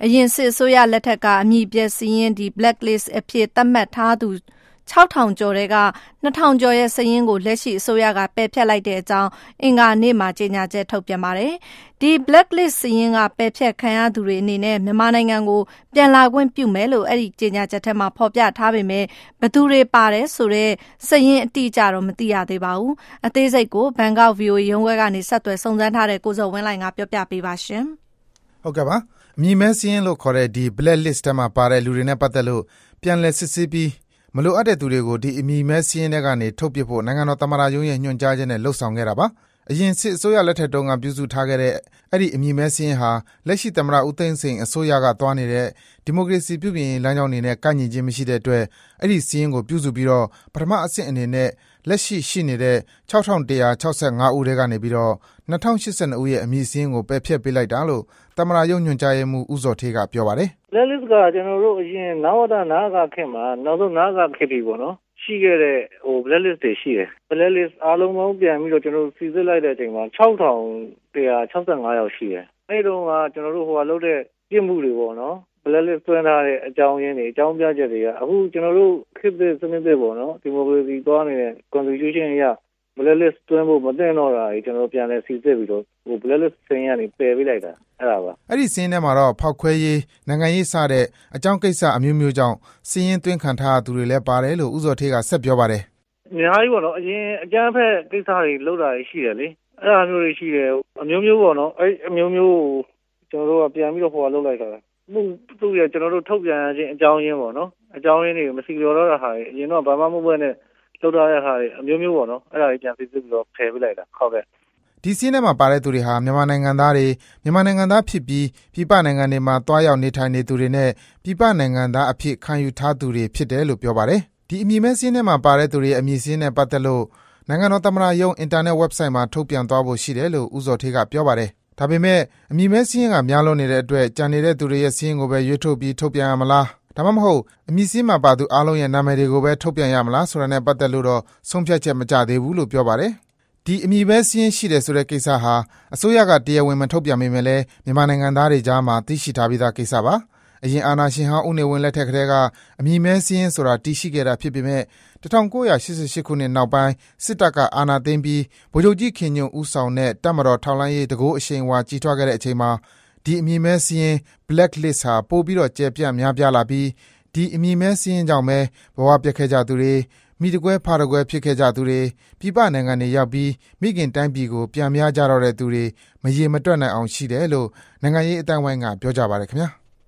အရင်စစ်အစိုးရလက်ထက်ကအမည်ပြစည်းရင်ဒီ blacklist အဖြစ်သတ်မှတ်ထားသူ6,000 ကျော်တဲ့က 2,000 ကျော်ရဲ့စာရင်းကိုလက်ရှိအစိုးရကပယ်ဖျက်လိုက်တဲ့အကြောင်းအင်္ဂါနေ့မှာကြေညာချက်ထုတ်ပြန်ပါတယ်။ဒီ blacklist စာရင်းကပယ်ဖျက်ခံရသူတွေအနေနဲ့မြန်မာနိုင်ငံကိုပြန်လာခွင့်ပြုမယ်လို့အဲ့ဒီကြေညာချက်ထဲမှာဖော်ပြထားပေမဲ့ဘယ်သူတွေပါတယ်ဆိုတဲ့စာရင်းအတိအကျတော့မသိရသေးပါဘူး။အသေးစိတ်ကိုဘန်ကောက် VOA ရုံးခွဲကနေဆက်သွယ်စုံစမ်းထားတဲ့ကိုဇော်ဝင်းလှိုင်ကပြောပြပေးပါရှင်။ဟုတ်ကဲ့ပါ။အမည်မဲစာရင်းလို့ခေါ်တဲ့ဒီ blacklist ထဲမှာပါတဲ့လူတွေနဲ့ပတ်သက်လို့ပြန်လည်စစ်ဆေးပြီးမလိုအပ်တဲ့သူတွေကိုဒီအမည်မဲစာရင်းထဲကနေထုတ်ပစ်ဖို့နိုင်ငံတော်သမ္မတရုံးရဲ့ညွှန်ကြားချက်နဲ့လှုပ်ဆောင်ခဲ့တာပါ။အရင်စစ်အစိုးရလက်ထက်တုန်းကပြုစုထားခဲ့တဲ့အဲ့ဒီအမည်မဲစာရင်းဟာလက်ရှိသမ္မတဦးသိန်းစိန်အစိုးရကသွားနေတဲ့ဒီမိုကရေစီပြုပြင်ရေးလမ်းကြောင်းတွေနဲ့ကိုက်ညီခြင်းမရှိတဲ့အတွက်အဲ့ဒီစာရင်းကိုပြုစုပြီးတော့ပထမအဆင့်အနေနဲ့လက်ရှိနေတဲ့6,165 ဦးထဲကနေပြီးတော့2,082 ဦးရဲ့အမည်စာရင်းကိုပယ်ဖျက်ပေးလိုက်တာလို့သမ္မတရုံးညွှန်ကြားရေးမှူးဦးဇော်ဌေးကပြောပါတယ်။ Blacklist ကကျွန်တော်တို့အရင်နဝတနာကခေတ်မှာနောက်ဆုံးနာကခေတ်ပြီပေါ့နော်ရှိခဲ့တဲ့blacklist တွေရှိတယ်။ blacklist အားလုံးပေါင်းပြန်ပြီးတော့ကျွန်တော်တို့စီစစ်လိုက်တဲ့အချိန်မှာ6,165 ယောက်ရှိတယ်။အဲ့တုန်းကကျွန်တော်တို့လုပ်တဲ့ပြစ်မှုတွေပေါ့နော်။ blacklist သွင်းထားတဲ့အကြောင်းရင်းတွေအကြောင်းပြချက်တွေကအခုကျွန်တော်တို့ခေတ်သစ်စနစ်သစ်ပေါ့နော်ဒီမိုကရေစီသွားနေတဲ့ constitution အရ blacklist သွင်းဖို့မသင့်တော့တာကြီးကျွန်တော်ပြန်လဲစီစစ်ပြီးတော့blacklist စင်းရနေပယ်ပေးလိုက်တာအဲ့ဒါပါအဲ့ဒီစင်းထဲမှာတော့ဖောက်ခွဲရေးနိုင်ငံရေးစတဲ့အကြောင်းကိစ္စအမျိုးမျိုးကြောင့်စင်းရင်သွင်းခံထားသူတွေလည်းပါတယ်လို့ဦးဇော်ဌေးကဆက်ပြောပါတယ်အများကြီးပေါ့နော်အရင်အကြမ်းဖက်ကိစ္စတွေလုပ်တာရှိတယ်လေအဲ့ဒါမျိုးတွေရှိတယ်အမျိုးမျိုးပေါ့နော်အဲ့အမျိုးမျိုးကျွန်တော်တို့ကပြန်ပြီးတော့လုပ်လိုက်တာမှုသူ့ရကျွန်တော်တို့ထုတ်ပြန်ခြင်းအကြောင်းရင်းပေါ့နော်အကြောင်းရင်းတွေမစီလျော်တော့တာဟာအရင်တော့ဘာမှမဟုတ်ဘဲနဲ့လုပ်ထားတဲ့ဟာတွေအမျိုးမျိုးပေါ့နော်အဲ့ဒါတွေပြန်စစ်ပြီးတော့ဖယ်ပေးလိုက်တာဟုတ်ကဲ့ဒီစင်းထဲမှာပါတဲ့သူတွေဟာမြန်မာနိုင်ငံသားတွေမြန်မာနိုင်ငံသားဖြစ်ပြီးပြည်ပနိုင်ငံတွေမှာတွားရောက်နေထိုင်နေသူတွေနဲ့ပြည်ပနိုင်ငံသားအဖြစ်ခံယူထားသူတွေဖြစ်တယ်လို့ပြောပါတယ်ဒီအမည်မဲစင်းထဲမှာပါတဲ့သူတွေအမည်စင်းနဲ့ပတ်သက်လို့နိုင်ငံတော်သမ္မတရုံးအင်တာနက် website မှာထုတ်ပြန်သွားဖို့ရှိတယ်လို့ဦးဇော်ဌေးကပြောပါတယ်ဒါပေမဲ့အမည်မဲစင်းကများလွန်နေတဲ့အတွက်ကြံနေတဲ့သူတွေရဲ့စင်းကိုပဲရွေးထုတ်ပြီးထုတ်ပြန်ရမလားဒါမှမဟုတ်အမည်စင်းမှာပါသူအားလုံးရဲ့နာမည်တွေကိုပဲထုတ်ပြန်ရမလားဆိုတာနဲ့ပတ်သက်လို့တော့ဆုံးဖြတ်ချက်မကျသေးဘူးလို့ပြောပါတယ်ဒီအမည်ပဲစင်းရှိတယ်ဆိုတဲ့ကိစ္စဟာအစိုးရကတရားဝင်မထုတ်ပြန်မိမယ်လဲမြန်မာနိုင်ငံသားတွေကြားမှာသိရှိထားပြီးသားကိစ္စပါအရင်အာဏာရှင်ဟောင်းဦးနေဝင်းလက်ထက်ကတည်းကအမည်မဲစင်းဆိုတာတည်ရှိခဲ့တာဖြစ်ပေမဲ့1988ခုနှစ်နောက်ပိုင်းစစ်တပ်ကအာဏာသိမ်းပြီးဗိုလ်ချုပ်ကြီးခင်ညွန့်ဦးဆောင်တဲ့တပ်မတော်ထောက်လှမ်းရေးတကိုးအရှိန်အဝါကြီးထွားခဲ့တဲ့အချိန်မှာဒီအမည်မဲစင်း blacklist ဟာပို့ပြီးတော့ကျယ်ပြန့်များပြားလာပြီးဒီအမည်မဲစင်းကြောင့်ပဲဘဝပြတ်ခဲ့ကြသူတွေမိတကွဲဖာတကွဲဖြစ်ခဲ့ကြသူတွေပြည်ပနိုင်ငံတွေရောက်ပြီးမိခင်တိုင်းပြည်ကိုပြန်များကြတော့တဲ့သူတွေမရေမတွက်နိုင်အောင်ရှိတယ်လို့နိုင်ငံရေးအတိုင်းဝိုင်းကပြောကြပါတယ်ခင်ဗျာ